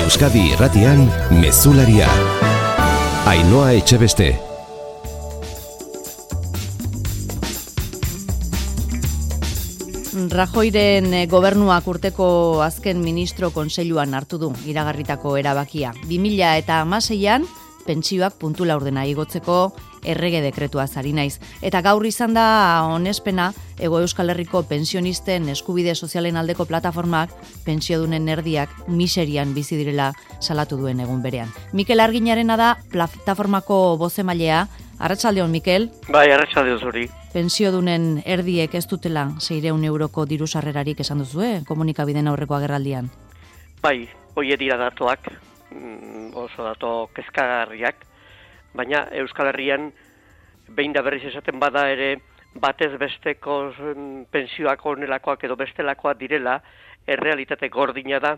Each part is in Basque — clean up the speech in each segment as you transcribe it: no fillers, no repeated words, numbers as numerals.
Euskadi Irratian Mezularia. Ainhoa Etxebeste. Rajoyren gobernuak urteko azken ministro kontseiluan hartu du iragarritako erabakia. 2016an pentsioak puntu laurdena igotzeko errege dekretuaz ari naiz. Eta gaur izan da onespena Hego Euskal Herriko pensionisten eskubide sozialen aldeko plataformak pentsiodunen erdiak miserian bizi direla salatu duen egun berean. Mikel Arginarena da plataformako bozemailea. Arratsaldeon, Mikel. Bai, arratsaldeon zuri. Pentsiodunen erdiek ez dutela 600 euroko diru sarrerarik esan duzue komunikabideen aurreko agerraldian. Bai, hoe dira datuak, oso datu kezkagarriak, baina Euskal Herrian behin da berriz esaten bada ere batez besteko pentsioak honelakoak edo bestelakoak direla, errealitate gordina da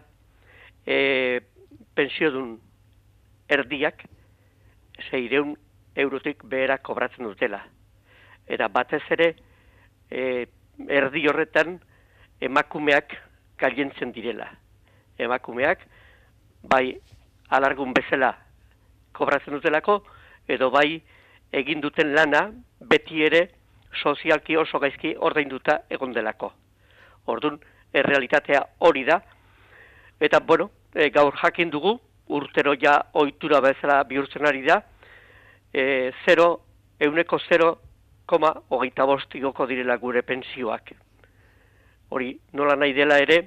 pentsiodun erdiak 600 eurotik behera kobratzen dutela. Eta batez ere erdi horretan emakumeak gailentzen direla. Emakumeak bai alargun bezala kobratzen dutelako, edo bai egin duten lana beti ere sozialki oso gaizki ordainduta egon delako. Orduan, errealitatea hori da, eta bueno, gaur jakin dugu, urtero ja ohitura bezala bihurtzen ari da, 0,05 igoko direla gure pentsioak. Hori, nola nahi dela ere,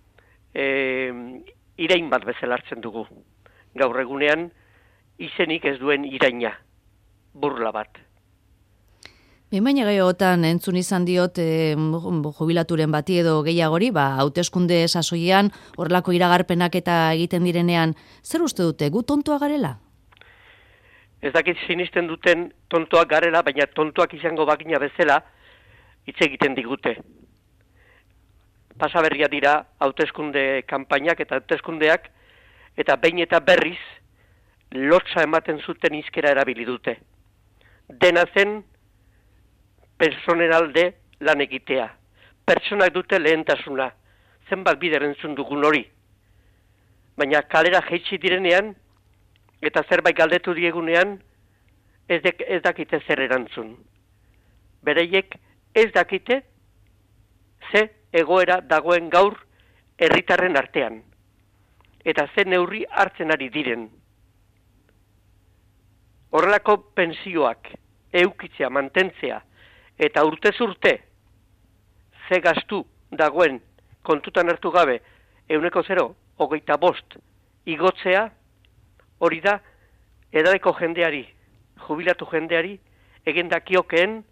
irain bat bezala hartzen dugu. Gaur egunean, izenik ez duen iraina, burla bat. Baina gehiagotan entzun izan diot jubilaturen bati edo gehiagori, hauteskunde sasoian, horrelako iragarpenak eta egiten direnean, zer uste dute, gu tontoa garela? Ez dakit sinisten duten tontoak garela, baina tontoak izango bagina bezala hitz egiten digute. Pasaberria dira hauteskunde kanpainak eta hauteskundeak, eta behin eta berriz lotsa ematen zuten hizkera erabili dute. Dena zen personen alde lan egitea. Pertsonak dute lehentasuna. Zenbat bider entzun dugun hori. Baina kalera jaitsi direnean, eta zerbait galdetu diegunean, ez dakite zer erantzun. Bereiek ez dakite ze egoera dagoen gaur herritarren artean. Eta ze neurri hartzen ari diren. Horrelako pensioak eukitzea, mantentzea, eta urtez urte ze gastu dagoen kontutan hartu gabe 0,25 igotzea, hori da edadeko jendeari, jubilatu jendeari, egin dakiokeen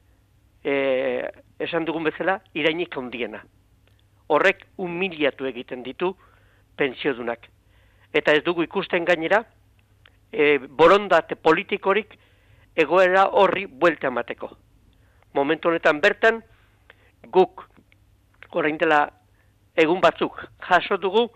esan dugun bezala irainik handiena. Horrek humiliatu egiten ditu pentsiodunak. Eta ez dugu ikusten gainera, borondate politikorik egoera horri buelta emateko. Momentu honetan bertan, guk orain dela egun batzuk jaso dugu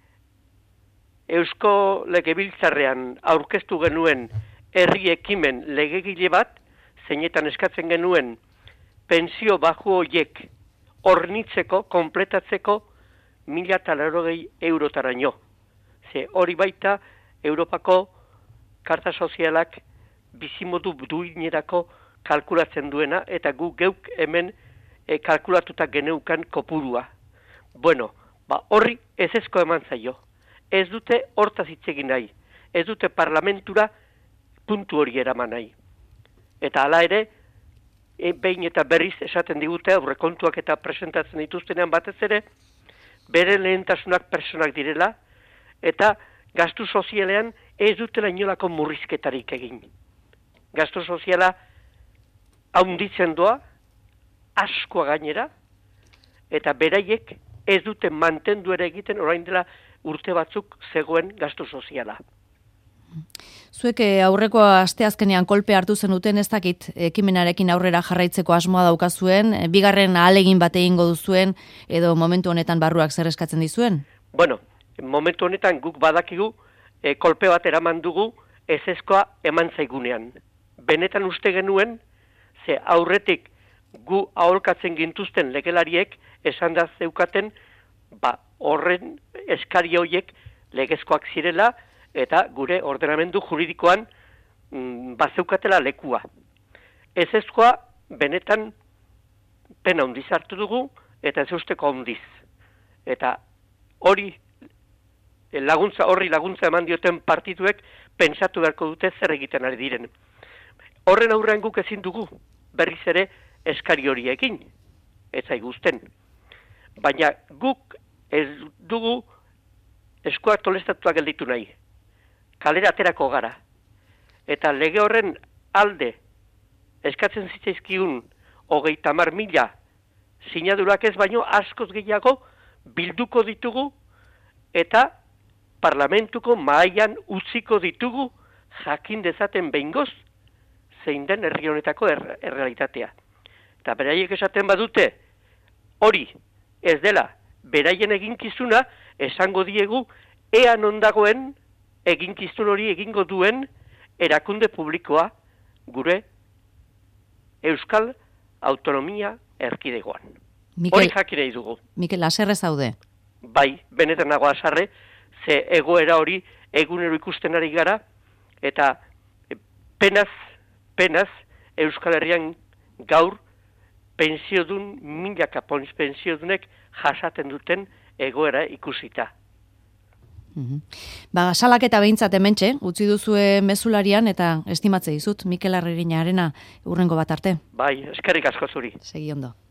Eusko Legebiltzarrean aurkeztu genuen herri ekimen legegile bat, zeinetan eskatzen genuen pentsio baxu horiek hornitzeko, konpletatzeko 1.080 eurotaraino. Ze hori baita Europako Karta Sozialak bizimodu duinerako kalkulatzen duena, eta gu geuk hemen kalkulatuta geneukan kopurua. Bueno, horri ezezko eman zaio. Ez dute hortaz hitz egin nahi. Ez dute parlamentura puntu hori eraman nahi. Eta hala ere, behin eta berriz esaten digute, aurrekontuak eta presentatzen dituztenean batez ere, bere lehentasunak personak direla, eta gastu sozialean ez dutela inolako murrizketarik egin. Gastu soziala haunditzen doa, askoa gainera, eta beraiek ez dute mantendu ere egiten orain dela urte batzuk zegoen gastu soziala. Zuek aurreko asteazkenean kolpe hartu zenuten, ez dakit ekimenarekin aurrera jarraitzeko asmoa daukazuen, bigarren ahalegin bat egingo duzuen, edo momentu honetan barruak zer eskatzen dizuen? Bueno, momentu honetan guk badakigu kolpe bat eraman dugu ezezkoa eman zaigunean. Benetan uste genuen, ze aurretik gu aholkatzen gintuzten legelariek esan da zeukaten, horren eskari horiek legezkoak zirela eta gure ordenamendu juridikoan bazeukatela lekua. Ezezkoa benetan pena handiz hartu dugu eta ez usteko handiz. Eta horri laguntza eman dioten partituek pentsatu beharko dute zer egiten ari diren. Horren aurrean guk ezin dugu berriz ere eskari horiekin, ez zaiguzten. Baina guk ez dugu eskua tolestatua gelditu nahi. Kalera aterako gara. Eta lege horren alde eskatzen zitzaizkigun 30.000 sinadurak ez baino askoz gehiago bilduko ditugu eta parlamentuko mahaian utziko ditugu jakin dezaten behingoz zein den herri honetako errealitatea. Eta beraiek esaten badute hori ez dela beraien eginkizuna, esango diegu ea non dagoen eginkizun hori egingo duen erakunde publikoa gure Euskal Autonomia Erkidegoan. Hori jakin nahi dugu. Mikel, haserre zaude? Bai, benetan nago haserre, ze egoera hori egunero ikusten ari gara, eta penaz Euskal Herrian gaur pentsiodun, milaka pentsiodunek jasaten duten egoera ikusita. Salaketa behintzat hementxe, utzi duzue mezularian eta estimatze dizut, Mikel Arreguinarena urrengo bat arte. Bai, eskerrik asko zuri. Segi ondo.